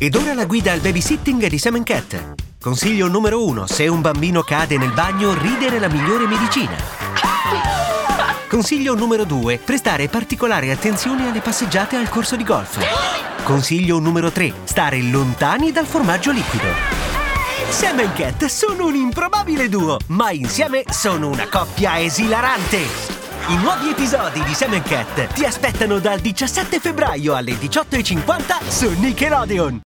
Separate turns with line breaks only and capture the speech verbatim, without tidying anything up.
Ed ora la guida al babysitting di Sam and Cat. Consiglio numero uno: se un bambino cade nel bagno, ridere è la migliore medicina. Consiglio numero due: prestare particolare attenzione alle passeggiate al corso di golf. Consiglio numero tre: stare lontani dal formaggio liquido. Sam and Cat sono un improbabile duo, ma insieme sono una coppia esilarante. I nuovi episodi di Sam and Cat ti aspettano dal diciassette febbraio alle diciotto e cinquanta su Nickelodeon.